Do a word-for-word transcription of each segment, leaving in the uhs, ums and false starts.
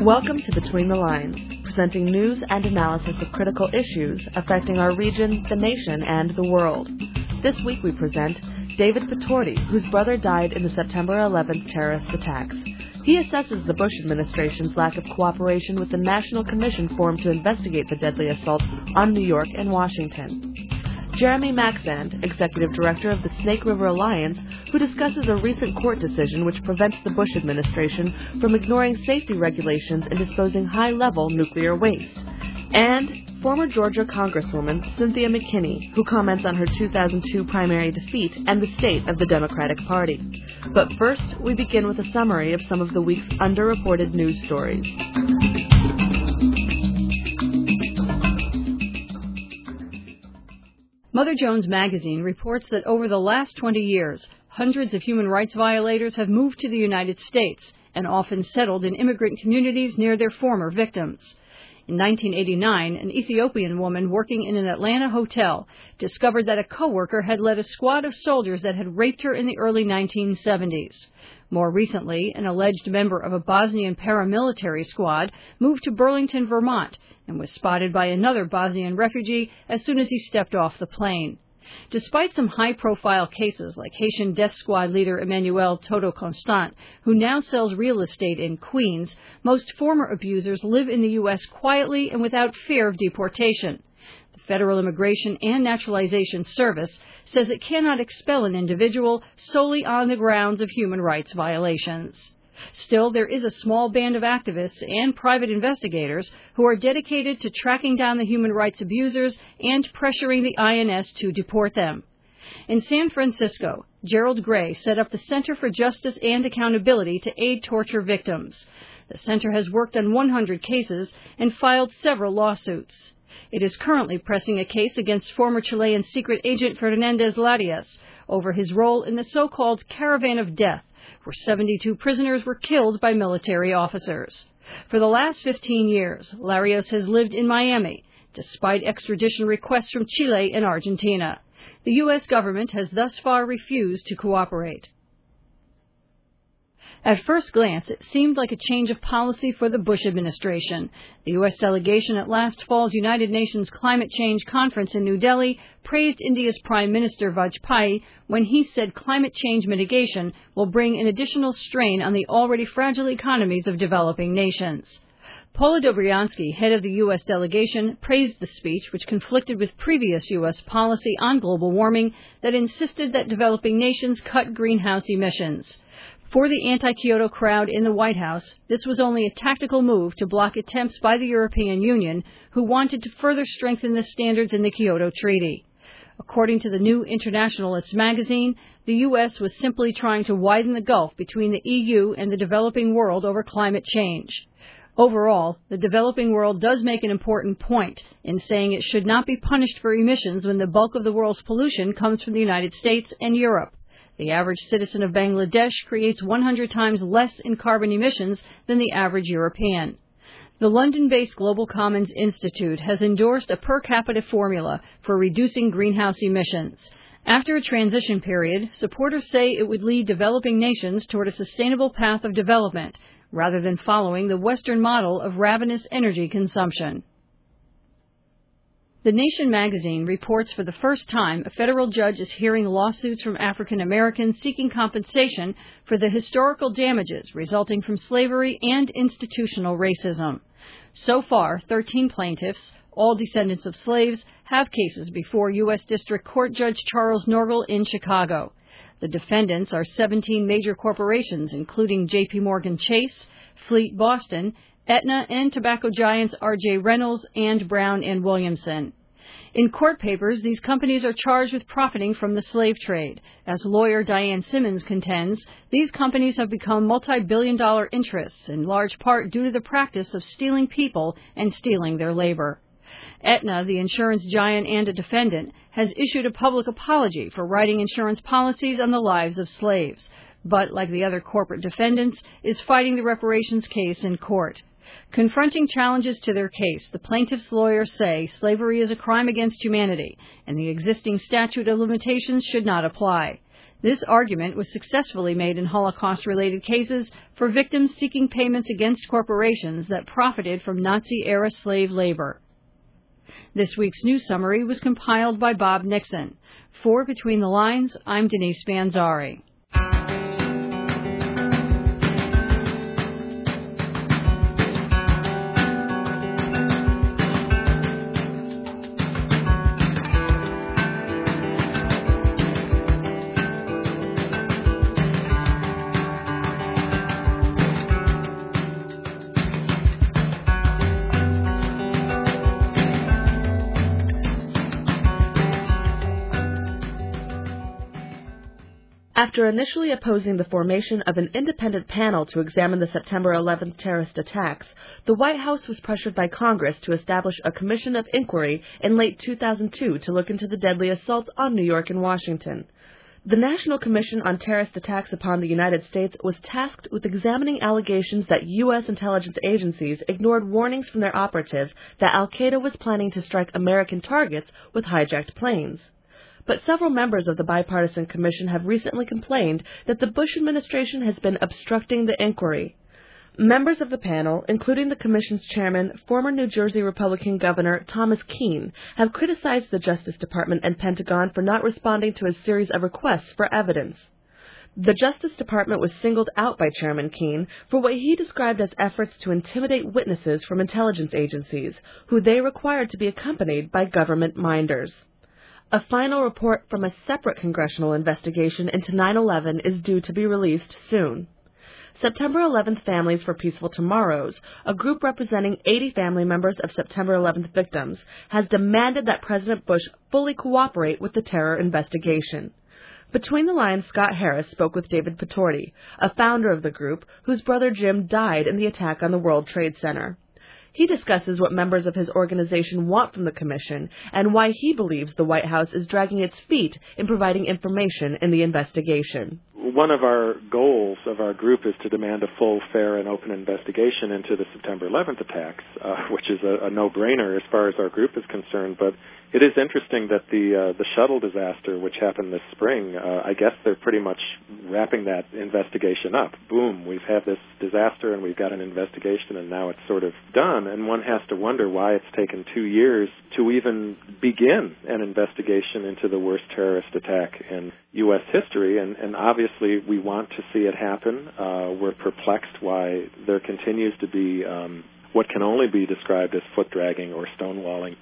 Welcome to Between the Lines, presenting news and analysis of critical issues affecting our region, the nation, and the world. This week we present David Fitorti, whose brother died in the September eleventh terrorist attacks. He assesses the Bush administration's lack of cooperation with the National Commission formed to investigate the deadly assaults on New York and Washington. Jeremy Maxand, Executive Director of the Snake River Alliance, who discusses a recent court decision which prevents the Bush administration from ignoring safety regulations in disposing high-level nuclear waste. And former Georgia Congresswoman Cynthia McKinney, who comments on her two thousand two primary defeat and the state of the Democratic Party. But first, we begin with a summary of some of the week's underreported news stories. Mother Jones magazine reports that over the last twenty years, hundreds of human rights violators have moved to the United States and often settled in immigrant communities near their former victims. In nineteen eighty-nine, an Ethiopian woman working in an Atlanta hotel discovered that a coworker had led a squad of soldiers that had raped her in the early nineteen seventies. More recently, an alleged member of a Bosnian paramilitary squad moved to Burlington, Vermont, and was spotted by another Bosnian refugee as soon as he stepped off the plane. Despite some high-profile cases like Haitian Death Squad leader Emmanuel Toto Constant, who now sells real estate in Queens, most former abusers live in the U S quietly and without fear of deportation. The Federal Immigration and Naturalization Service says it cannot expel an individual solely on the grounds of human rights violations. Still, there is a small band of activists and private investigators who are dedicated to tracking down the human rights abusers and pressuring the I N S to deport them. In San Francisco, Gerald Gray set up the Center for Justice and Accountability to aid torture victims. The center has worked on one hundred cases and filed several lawsuits. It is currently pressing a case against former Chilean secret agent Fernandez Larios over his role in the so-called Caravan of Death, where seventy-two prisoners were killed by military officers. For the last fifteen years, Larios has lived in Miami, despite extradition requests from Chile and Argentina. The U S government has thus far refused to cooperate. At first glance, it seemed like a change of policy for the Bush administration. The U S delegation at last fall's United Nations Climate Change Conference in New Delhi praised India's Prime Minister Vajpayee when he said climate change mitigation will bring an additional strain on the already fragile economies of developing nations. Paula Dobriansky, head of the U S delegation, praised the speech, which conflicted with previous U S policy on global warming that insisted that developing nations cut greenhouse emissions. For the anti-Kyoto crowd in the White House, this was only a tactical move to block attempts by the European Union, who wanted to further strengthen the standards in the Kyoto Treaty. According to the New Internationalist magazine, the U S was simply trying to widen the gulf between the E U and the developing world over climate change. Overall, the developing world does make an important point in saying it should not be punished for emissions when the bulk of the world's pollution comes from the United States and Europe. The average citizen of Bangladesh creates one hundred times less in carbon emissions than the average European. The London-based Global Commons Institute has endorsed a per capita formula for reducing greenhouse emissions. After a transition period, supporters say it would lead developing nations toward a sustainable path of development, rather than following the Western model of ravenous energy consumption. The Nation magazine reports for the first time a federal judge is hearing lawsuits from African Americans seeking compensation for the historical damages resulting from slavery and institutional racism. So far, thirteen plaintiffs, all descendants of slaves, have cases before U S District Court Judge Charles Norgal in Chicago. The defendants are seventeen major corporations, including J P Morgan Chase, Fleet Boston, Aetna, and tobacco giants R J Reynolds and Brown and Williamson. In court papers, these companies are charged with profiting from the slave trade. As lawyer Diane Simmons contends, these companies have become multi-billion dollar interests, in large part due to the practice of stealing people and stealing their labor. Aetna, the insurance giant and a defendant, has issued a public apology for writing insurance policies on the lives of slaves, but, like the other corporate defendants, is fighting the reparations case in court. Confronting challenges to their case, the plaintiffs' lawyers say slavery is a crime against humanity, and the existing statute of limitations should not apply. This argument was successfully made in Holocaust-related cases for victims seeking payments against corporations that profited from Nazi-era slave labor. This week's news summary was compiled by Bob Nixon. For Between the Lines, I'm Denise Banzari. After initially opposing the formation of an independent panel to examine the September eleventh terrorist attacks, the White House was pressured by Congress to establish a commission of inquiry in late two thousand two to look into the deadly assaults on New York and Washington. The National Commission on Terrorist Attacks upon the United States was tasked with examining allegations that U S intelligence agencies ignored warnings from their operatives that al-Qaeda was planning to strike American targets with hijacked planes. But several members of the bipartisan commission have recently complained that the Bush administration has been obstructing the inquiry. Members of the panel, including the commission's chairman, former New Jersey Republican Governor Thomas Kean, have criticized the Justice Department and Pentagon for not responding to a series of requests for evidence. The Justice Department was singled out by Chairman Kean for what he described as efforts to intimidate witnesses from intelligence agencies, who they required to be accompanied by government minders. A final report from a separate congressional investigation into nine eleven is due to be released soon. September eleventh Families for Peaceful Tomorrows, a group representing eighty family members of September eleventh victims, has demanded that President Bush fully cooperate with the terror investigation. Between the Lines, Scott Harris spoke with David Patorti, a founder of the group, whose brother Jim died in the attack on the World Trade Center. He discusses what members of his organization want from the commission and why he believes the White House is dragging its feet in providing information in the investigation. One of our goals of our group is to demand a full, fair, and open investigation into the September eleventh attacks, uh, which is a, a no-brainer as far as our group is concerned. But it is interesting that the uh, the shuttle disaster, which happened this spring, uh, I guess they're pretty much wrapping that investigation up. Boom, we've had this disaster and we've got an investigation and now it's sort of done. And one has to wonder why it's taken two years to even begin an investigation into the worst terrorist attack in U S history. And, and obviously we want to see it happen. Uh, we're perplexed why there continues to be um, what can only be described as foot-dragging or stonewalling.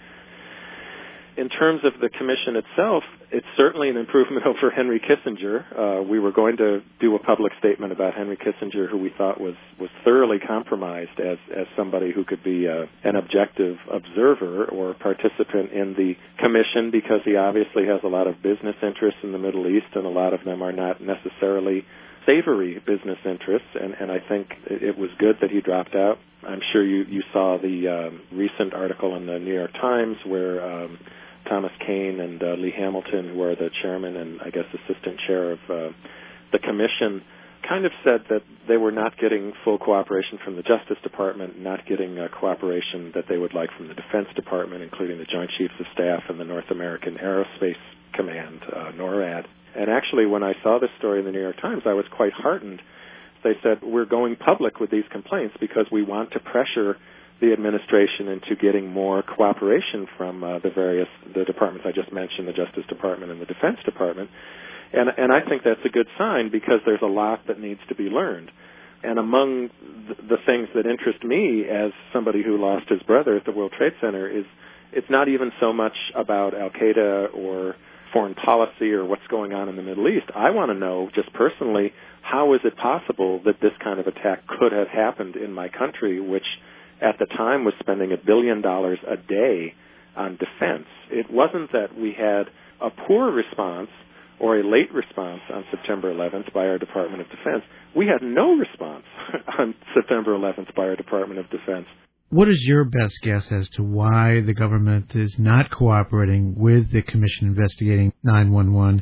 In terms of the commission itself, it's certainly an improvement over Henry Kissinger. Uh, we were going to do a public statement about Henry Kissinger, who we thought was, was thoroughly compromised as, as somebody who could be uh, an objective observer or participant in the commission, because he obviously has a lot of business interests in the Middle East, and a lot of them are not necessarily savory business interests, and, and I think it was good that he dropped out. I'm sure you, you saw the um, recent article in the New York Times where um, Thomas Kean and uh, Lee Hamilton, who are the chairman and I guess assistant chair of uh, the commission, kind of said that they were not getting full cooperation from the Justice Department, not getting uh, cooperation that they would like from the Defense Department, including the Joint Chiefs of Staff and the North American Aerospace Command, uh, NORAD. And actually, when I saw this story in the New York Times, I was quite heartened. They said, we're going public with these complaints because we want to pressure the administration into getting more cooperation from uh, the various the departments I just mentioned, the Justice Department and the Defense Department. And, and I think that's a good sign because there's a lot that needs to be learned. And among the, the things that interest me as somebody who lost his brother at the World Trade Center is it's not even so much about al-Qaeda or foreign policy or what's going on in the Middle East. I want to know, just personally, how is it possible that this kind of attack could have happened in my country, which at the time was spending a billion dollars a day on defense? It wasn't that we had a poor response or a late response on September eleventh by our Department of Defense. We had no response on September eleventh by our Department of Defense. What is your best guess as to why the government is not cooperating with the commission investigating nine one one?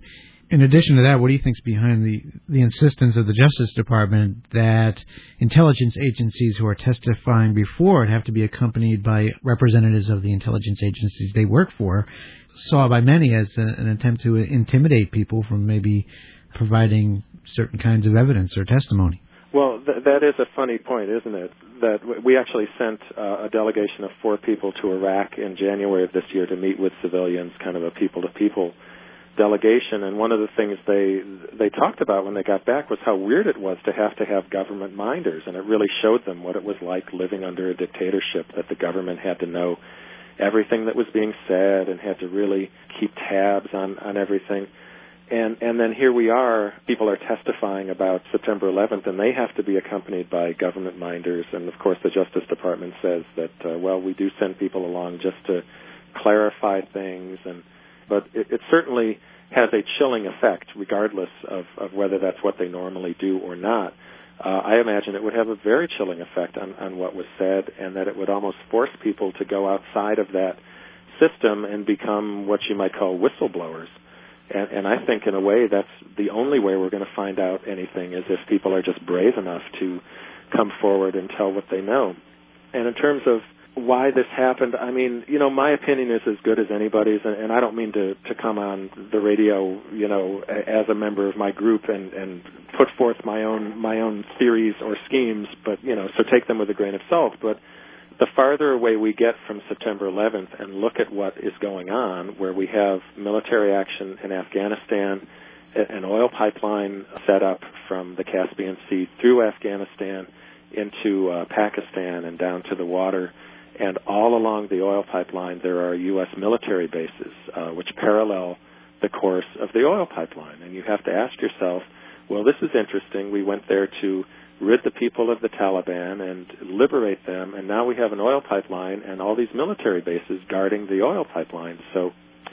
In addition to that, what do you think is behind the, the insistence of the Justice Department that intelligence agencies who are testifying before it have to be accompanied by representatives of the intelligence agencies they work for, saw by many as a, an attempt to intimidate people from maybe providing certain kinds of evidence or testimony? Well, th- that is a funny point, isn't it? That w- we actually sent uh, a delegation of four people to Iraq in January of this year to meet with civilians, kind of a people-to-people delegation, and one of the things they they talked about when they got back was how weird it was to have to have government minders, and it really showed them what it was like living under a dictatorship, that the government had to know everything that was being said and had to really keep tabs on, on everything. And and then here we are, people are testifying about September eleventh, and they have to be accompanied by government minders, and of course the Justice Department says that, uh, well, we do send people along just to clarify things, and but it, it certainly has a chilling effect, regardless of, of whether that's what they normally do or not. Uh, I imagine it would have a very chilling effect on, on what was said, and that it would almost force people to go outside of that system and become what you might call whistleblowers. And, and I think, in a way, that's the only way we're going to find out anything, is if people are just brave enough to come forward and tell what they know. And in terms of why this happened, I mean, you know, my opinion is as good as anybody's, and, and I don't mean to, to come on the radio, you know, as a member of my group and, and put forth my own my own theories or schemes, but, you know, so take them with a grain of salt. But the farther away we get from September eleventh and look at what is going on, where we have military action in Afghanistan, an oil pipeline set up from the Caspian Sea through Afghanistan into uh, Pakistan and down to the water, and all along the oil pipeline there are U S military bases uh, which parallel the course of the oil pipeline. And you have to ask yourself, well, this is interesting. We went there to rid the people of the Taliban and liberate them, and now we have an oil pipeline and all these military bases guarding the oil pipeline. So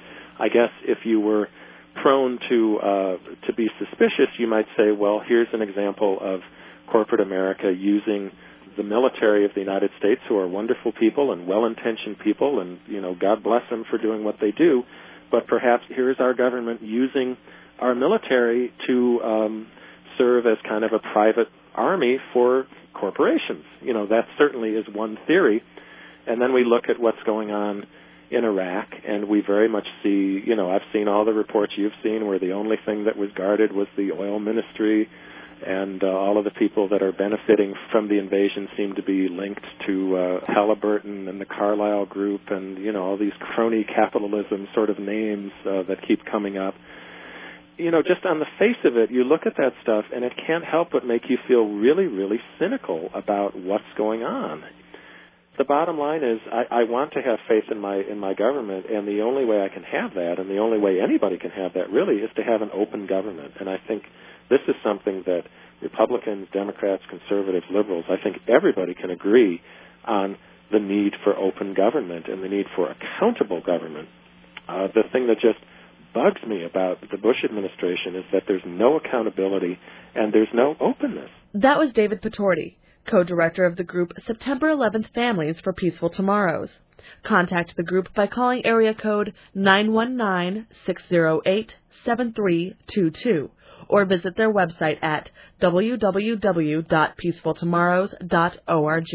I guess if you were prone to uh, to be suspicious, you might say, well, here's an example of corporate America using the military of the United States, who are wonderful people and well-intentioned people, and, you know, God bless them for doing what they do, but perhaps here's our government using our military to um, serve as kind of a private army for corporations. You know, that certainly is one theory. And then we look at what's going on in Iraq, and we very much see, you know, I've seen all the reports you've seen where the only thing that was guarded was the oil ministry, and uh, all of the people that are benefiting from the invasion seem to be linked to uh, Halliburton and the Carlyle Group and, you know, all these crony capitalism sort of names uh, that keep coming up. You know, just on the face of it, you look at that stuff, and it can't help but make you feel really, really cynical about what's going on. The bottom line is, I, I want to have faith in my in my government, and the only way I can have that, and the only way anybody can have that, really, is to have an open government. And I think this is something that Republicans, Democrats, conservatives, liberals, I think everybody can agree on the need for open government and the need for accountable government. Uh, the thing that just bugs me about the Bush administration is that there's no accountability and there's no openness. That was David Patorti, co-director of the group September eleventh Families for Peaceful Tomorrows. Contact the group by calling area code nine one nine, six zero eight, seven three two two or visit their website at w w w dot peaceful tomorrows dot org.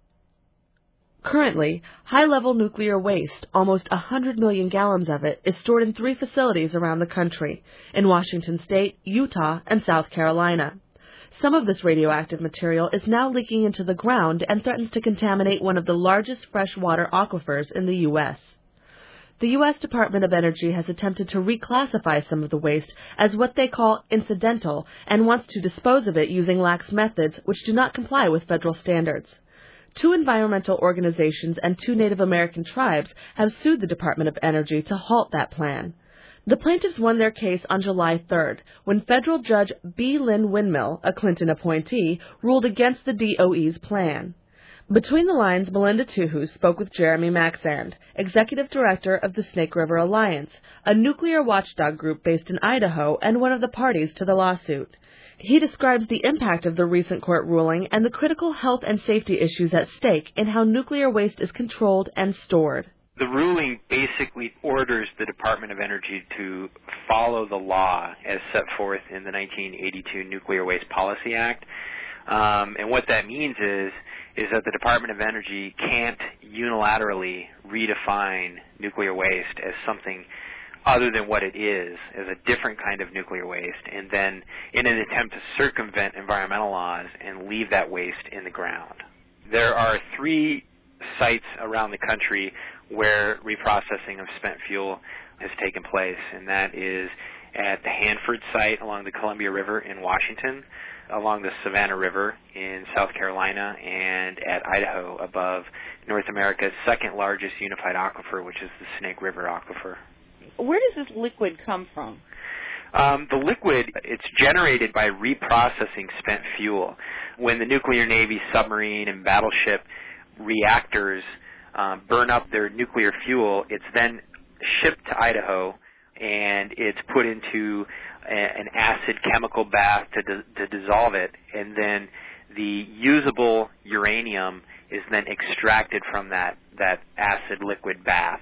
Currently, high-level nuclear waste, almost one hundred million gallons of it, is stored in three facilities around the country, in Washington State, Utah, and South Carolina. Some of this radioactive material is now leaking into the ground and threatens to contaminate one of the largest freshwater aquifers in the U S The U S Department of Energy has attempted to reclassify some of the waste as what they call incidental and wants to dispose of it using lax methods which do not comply with federal standards. Two environmental organizations and two Native American tribes have sued the Department of Energy to halt that plan. The plaintiffs won their case on July third, when federal judge B. Lynn Windmill, a Clinton appointee, ruled against the D O E's plan. Between the lines, Melinda Tuhus spoke with Jeremy Maxand, executive director of the Snake River Alliance, a nuclear watchdog group based in Idaho and one of the parties to the lawsuit. He describes the impact of the recent court ruling and the critical health and safety issues at stake in how nuclear waste is controlled and stored. The ruling basically orders the Department of Energy to follow the law as set forth in the nineteen eighty-two Nuclear Waste Policy Act. Um, and what that means is, is that the Department of Energy can't unilaterally redefine nuclear waste as something other than what it is, as a different kind of nuclear waste, and then in an attempt to circumvent environmental laws and leave that waste in the ground. There are three sites around the country where reprocessing of spent fuel has taken place, and that is at the Hanford site along the Columbia River in Washington, along the Savannah River in South Carolina, and at Idaho above North America's second largest unified aquifer, which is the Snake River Aquifer. Where does this liquid come from? Um, the liquid, it's generated by reprocessing spent fuel. When the nuclear Navy submarine and battleship reactors um, burn up their nuclear fuel, it's then shipped to Idaho, and it's put into a, an acid chemical bath to, di- to dissolve it, and then the usable uranium is then extracted from that, that acid liquid bath,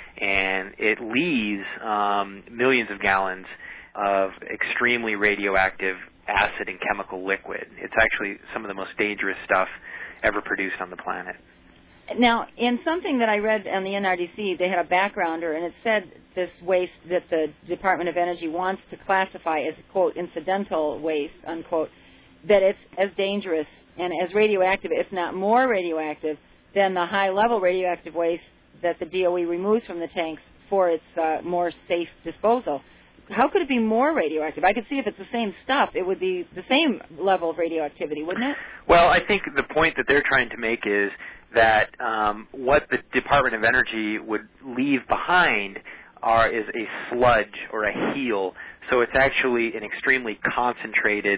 and it leaves um, millions of gallons of extremely radioactive acid and chemical liquid. It's actually some of the most dangerous stuff ever produced on the planet. Now, in something that I read on the N R D C, they had a backgrounder, and it said this waste that the Department of Energy wants to classify as, quote, incidental waste, unquote, that it's as dangerous and as radioactive, if not more radioactive, than the high-level radioactive waste that the D O E removes from the tanks for its uh, more safe disposal. How could it be more radioactive? I could see if it's the same stuff, it would be the same level of radioactivity, wouldn't it? Well, I think the point that they're trying to make is that um, what the Department of Energy would leave behind are is a sludge or a heel. So it's actually an extremely concentrated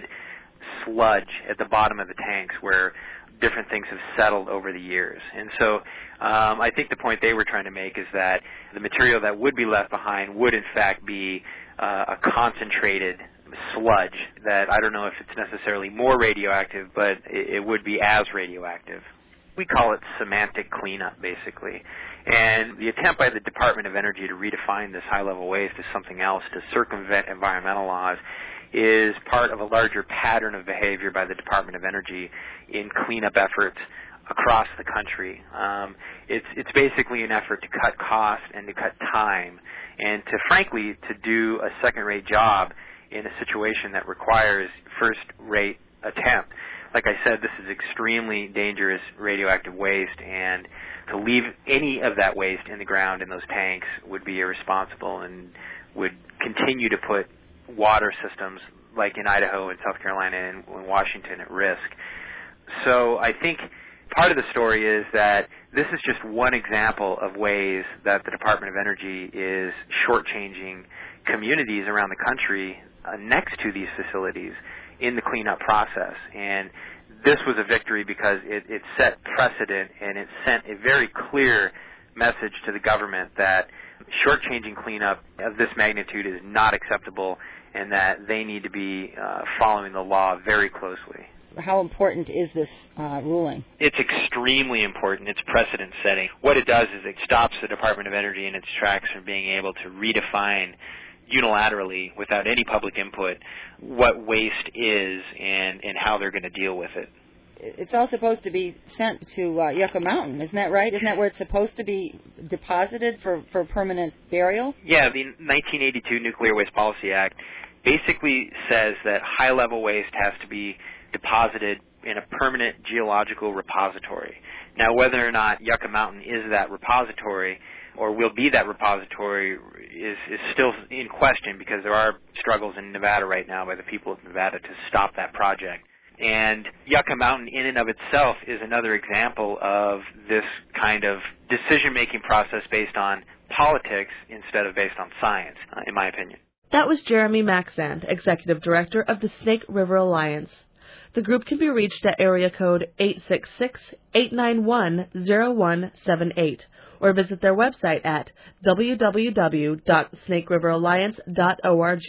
sludge at the bottom of the tanks where different things have settled over the years. And so um, I think the point they were trying to make is that the material that would be left behind would in fact be uh, a concentrated sludge that I don't know if it's necessarily more radioactive, but it, it would be as radioactive. We call it semantic cleanup, basically. And the attempt by the Department of Energy to redefine this high-level waste as something else to circumvent environmental laws is part of a larger pattern of behavior by the Department of Energy in cleanup efforts across the country. Um, it's, it's basically an effort to cut costs and to cut time and to, frankly, to do a second-rate job in a situation that requires first-rate attempt. Like I said, this is extremely dangerous radioactive waste, and to leave any of that waste in the ground in those tanks would be irresponsible and would continue to put water systems like in Idaho and South Carolina and Washington at risk. So I think part of the story is that this is just one example of ways that the Department of Energy is shortchanging communities around the country uh, next to these facilities in the cleanup process. And this was a victory because it, it set precedent and it sent a very clear message to the government that shortchanging cleanup of this magnitude is not acceptable and that they need to be uh, following the law very closely. How important is this uh, ruling? It's extremely important. It's precedent setting. What it does is it stops the Department of Energy in its tracks from being able to redefine unilaterally, without any public input, what waste is and, and how they're going to deal with it. It's all supposed to be sent to uh, Yucca Mountain, isn't that right? Isn't that where it's supposed to be deposited for, for permanent burial? Yeah, the nineteen eighty-two Nuclear Waste Policy Act basically says that high-level waste has to be deposited in a permanent geological repository. Now, whether or not Yucca Mountain is that repository or will be that repository is, is still in question because there are struggles in Nevada right now by the people of Nevada to stop that project. And Yucca Mountain in and of itself is another example of this kind of decision-making process based on politics instead of based on science, uh, in my opinion. That was Jeremy Maxand, Executive Director of the Snake River Alliance. The group can be reached at area code eight six six, eight nine one, zero one seven eight or visit their website at w w w dot snake river alliance dot org.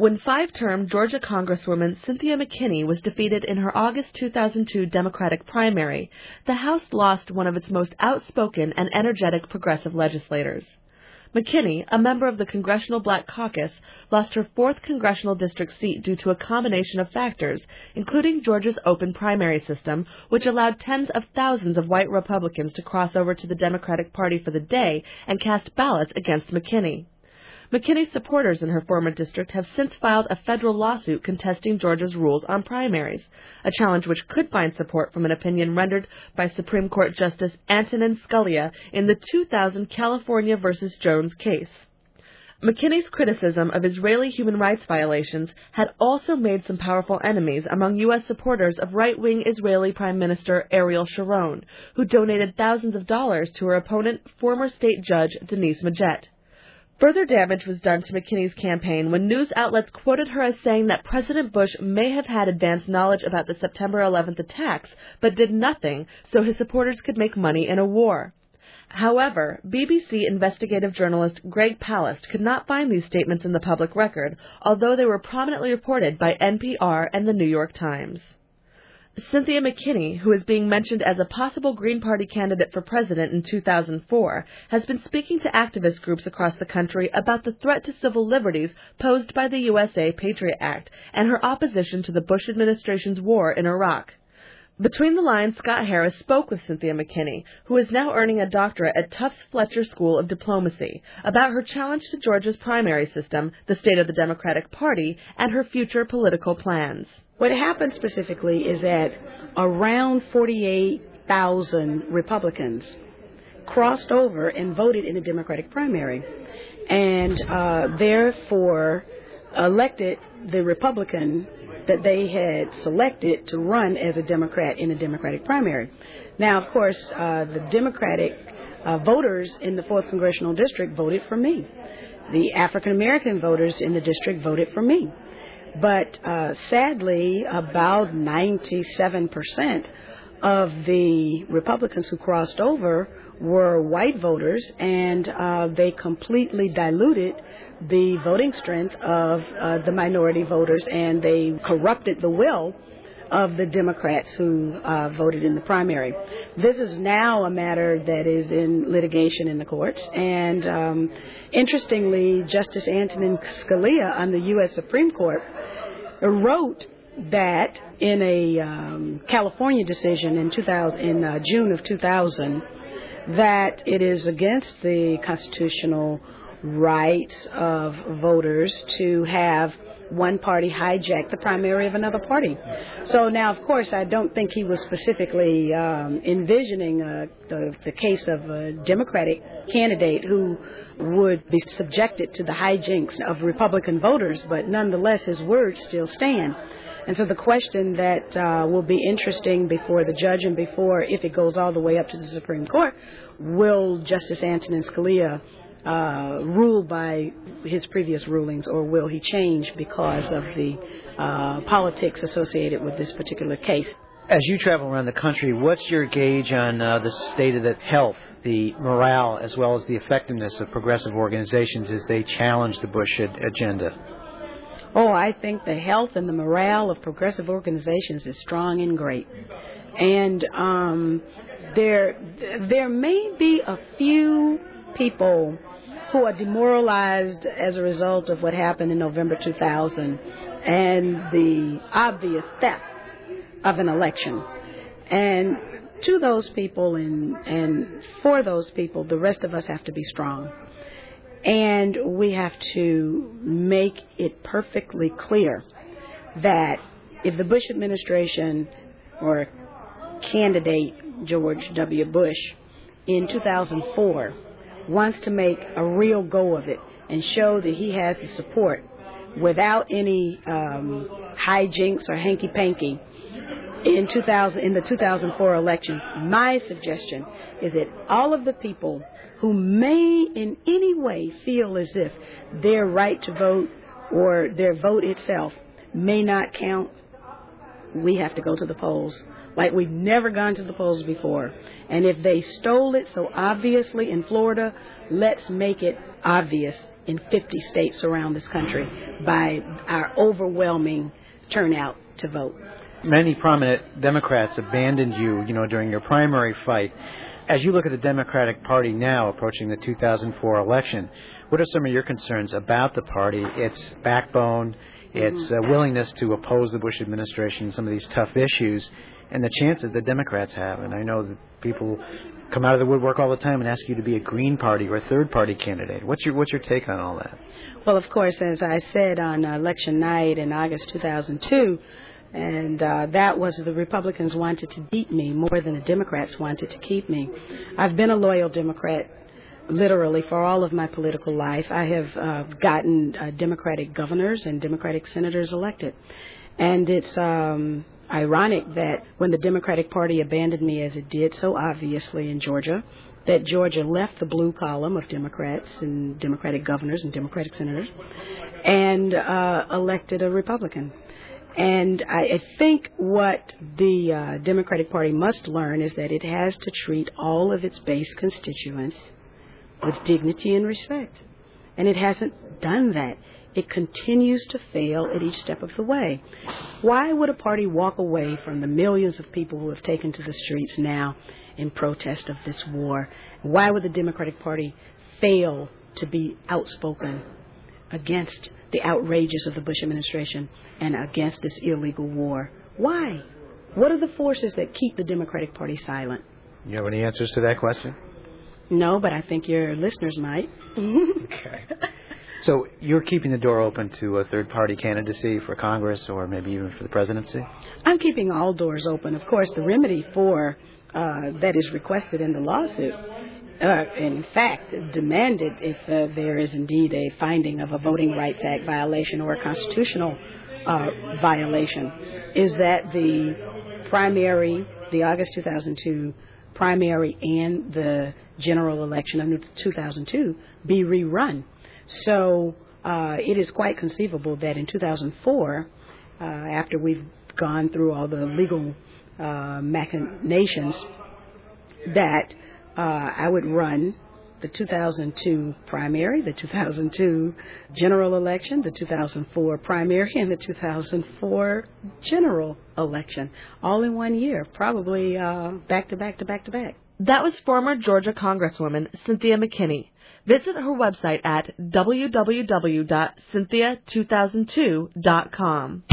When five-term Georgia Congresswoman Cynthia McKinney was defeated in her August two thousand two Democratic primary, the House lost one of its most outspoken and energetic progressive legislators. McKinney, a member of the Congressional Black Caucus, lost her fourth congressional district seat due to a combination of factors, including Georgia's open primary system, which allowed tens of thousands of white Republicans to cross over to the Democratic Party for the day and cast ballots against McKinney. McKinney's supporters in her former district have since filed a federal lawsuit contesting Georgia's rules on primaries, a challenge which could find support from an opinion rendered by Supreme Court Justice Antonin Scalia in the two thousand California versus Jones case. McKinney's criticism of Israeli human rights violations had also made some powerful enemies among U S supporters of right-wing Israeli Prime Minister Ariel Sharon, who donated thousands of dollars to her opponent, former state judge Denise Majette. Further damage was done to McKinney's campaign when news outlets quoted her as saying that President Bush may have had advance knowledge about the September eleventh attacks, but did nothing so his supporters could make money in a war. However, B B C investigative journalist Greg Palast could not find these statements in the public record, although they were prominently reported by N P R and the New York Times. Cynthia McKinney, who is being mentioned as a possible Green Party candidate for president in two thousand four, has been speaking to activist groups across the country about the threat to civil liberties posed by the U S A Patriot Act and her opposition to the Bush administration's war in Iraq. Between the lines, Scott Harris spoke with Cynthia McKinney, who is now earning a doctorate at Tufts Fletcher School of Diplomacy, about her challenge to Georgia's primary system, the state of the Democratic Party, and her future political plans. What happened specifically is that around forty-eight thousand Republicans crossed over and voted in the Democratic primary, and uh, therefore elected the Republican that they had selected to run as a Democrat in a Democratic primary. Now, of course, uh, the Democratic uh, voters in the fourth Congressional District voted for me. The African-American voters in the district voted for me. But uh, sadly, about ninety-seven percent of the Republicans who crossed over were white voters, and uh, they completely diluted the voting strength of uh, the minority voters, and they corrupted the will of the Democrats who uh, voted in the primary. This is now a matter that is in litigation in the courts, and um, interestingly, Justice Antonin Scalia on the U S Supreme Court wrote that in a um, California decision in, two thousand, in uh, June of two thousand, that it is against the constitutional rights of voters to have one party hijack the primary of another party. So now, of course, I don't think he was specifically um, envisioning uh, the, the case of a Democratic candidate who would be subjected to the hijinks of Republican voters, but nonetheless, his words still stand. And so the question that uh, will be interesting before the judge and before, if it goes all the way up to the Supreme Court, will Justice Antonin Scalia uh, rule by his previous rulings, or will he change because of the uh, politics associated with this particular case? As you travel around the country, what's your gauge on uh, the state of the health, the morale, as well as the effectiveness of progressive organizations as they challenge the Bush agenda? Oh, I think the health and the morale of progressive organizations is strong and great. And um, there, there may be a few people who are demoralized as a result of what happened in November two thousand and the obvious theft of an election. And to those people and, and for those people, the rest of us have to be strong. And we have to make it perfectly clear that if the Bush administration or candidate George W. Bush in two thousand four wants to make a real go of it and show that he has the support without any um, hijinks or hanky-panky in two thousand in the two thousand four elections, my suggestion is that all of the people who may in any way feel as if their right to vote or their vote itself may not count, we have to go to the polls like we've never gone to the polls before. And if they stole it so obviously in Florida, let's make it obvious in fifty states around this country by our overwhelming turnout to vote. Many prominent Democrats abandoned you, you know, during your primary fight. As you look at the Democratic Party now approaching the two thousand four election, what are some of your concerns about the party, its backbone, its uh, willingness to oppose the Bush administration, some of these tough issues, and the chances that Democrats have? And I know that people come out of the woodwork all the time and ask you to be a Green Party or a third party candidate. What's your what's your take on all that? Well, of course, as I said on election night in August two thousand two, and uh, that was the Republicans wanted to beat me more than the Democrats wanted to keep me. I've been a loyal Democrat literally for all of my political life. I have uh, gotten uh, Democratic governors and Democratic senators elected. And it's um, ironic that when the Democratic Party abandoned me as it did so obviously in Georgia, that Georgia left the blue column of Democrats and Democratic governors and Democratic senators and uh, elected a Republican. And I, I think what the uh, Democratic Party must learn is that it has to treat all of its base constituents with dignity and respect. And it hasn't done that. It continues to fail at each step of the way. Why would a party walk away from the millions of people who have taken to the streets now in protest of this war? Why would the Democratic Party fail to be outspoken against the outrages of the Bush administration and against this illegal war? Why? What are the forces that keep the Democratic Party silent? You have any answers to that question? No, but I think your listeners might. Okay. So you're keeping the door open to a third-party candidacy for Congress or maybe even for the presidency? I'm keeping all doors open. Of course, the remedy for uh, that is requested in the lawsuit, uh, in fact, demanded if uh, there is indeed a finding of a Voting Rights Act violation or a constitutional uh, violation, is that the primary, the August two thousand two primary and the general election of two thousand two be rerun. So uh, it is quite conceivable that in two thousand four, uh, after we've gone through all the legal uh, machinations, that uh, I would run the two thousand two primary, the two thousand two general election, the two thousand four primary, and the two thousand four general election, all in one year, probably uh, back to back to back to back. That was former Georgia Congresswoman Cynthia McKinney. Visit her website at w w w dot cynthia two thousand two dot com.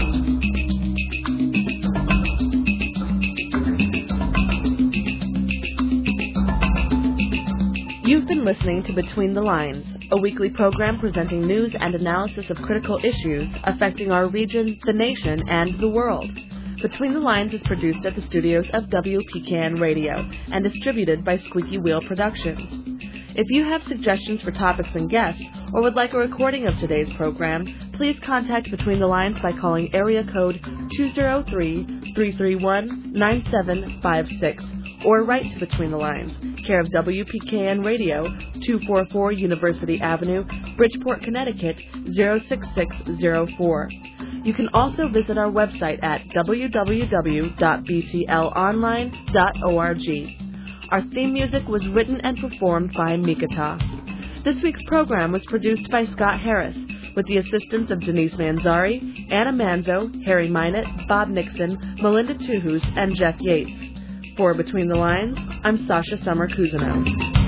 You've been listening to Between the Lines, a weekly program presenting news and analysis of critical issues affecting our region, the nation, and the world. Between the Lines is produced at the studios of W P K N Radio and distributed by Squeaky Wheel Productions. If you have suggestions for topics and guests, or would like a recording of today's program, please contact Between the Lines by calling area code two zero three, three three one, nine seven five six, or write to Between the Lines, care of W P K N Radio, two forty-four University Avenue, Bridgeport, Connecticut, zero six six zero four. You can also visit our website at w w w dot b t l online dot org. Our theme music was written and performed by Mikata. This week's program was produced by Scott Harris, with the assistance of Denise Manzari, Anna Manzo, Harry Minot, Bob Nixon, Melinda Tuhus, and Jeff Yates. For Between the Lines, I'm Sasha Summer Cousineau.